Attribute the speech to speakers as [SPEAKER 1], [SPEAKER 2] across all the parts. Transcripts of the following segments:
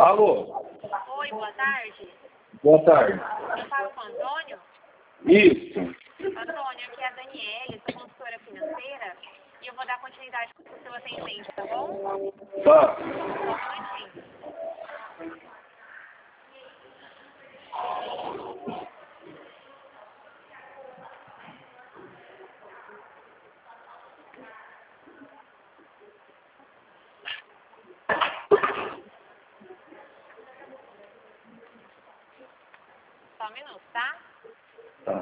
[SPEAKER 1] Alô?
[SPEAKER 2] Oi, boa tarde.
[SPEAKER 1] Boa tarde.
[SPEAKER 2] Eu falo com o Antônio?
[SPEAKER 1] Isso.
[SPEAKER 2] Antônio, aqui é a Daniele, sou consultora financeira e eu vou dar continuidade com o seu atendimento, tá bom?
[SPEAKER 1] Tá.
[SPEAKER 2] Só um minutinho. Só um minuto, tá?
[SPEAKER 1] Tá.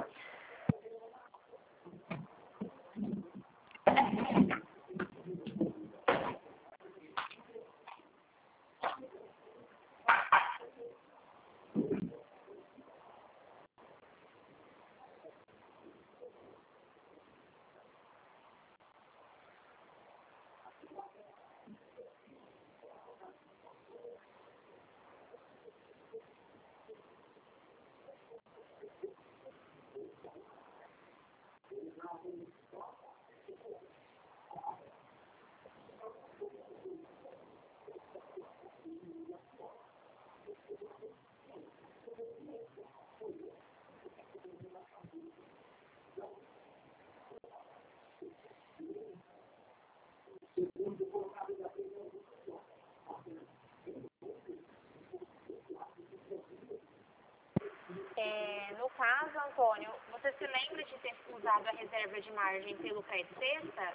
[SPEAKER 2] No caso, Antônio, você se lembra de ter usado a reserva de margem pelo crédito sexta?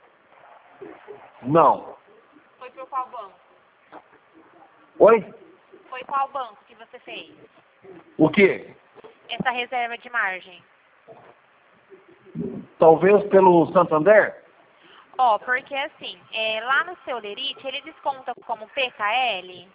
[SPEAKER 1] Não.
[SPEAKER 2] Foi por qual banco?
[SPEAKER 1] Oi?
[SPEAKER 2] Foi qual banco que você fez?
[SPEAKER 1] O quê?
[SPEAKER 2] Essa reserva de margem?
[SPEAKER 1] Talvez pelo Santander?
[SPEAKER 2] Ó, porque assim, lá no seu Lerite, ele desconta como PKL?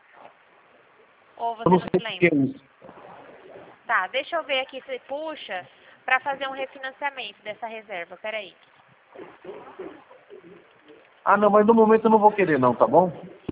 [SPEAKER 2] Ou você
[SPEAKER 1] Eu não
[SPEAKER 2] não se
[SPEAKER 1] sei o que é
[SPEAKER 2] lembra?
[SPEAKER 1] isso.
[SPEAKER 2] Tá, deixa eu ver aqui se puxa para fazer um refinanciamento dessa reserva. Peraí.
[SPEAKER 1] Ah, não, mas no momento eu não vou querer não, tá bom?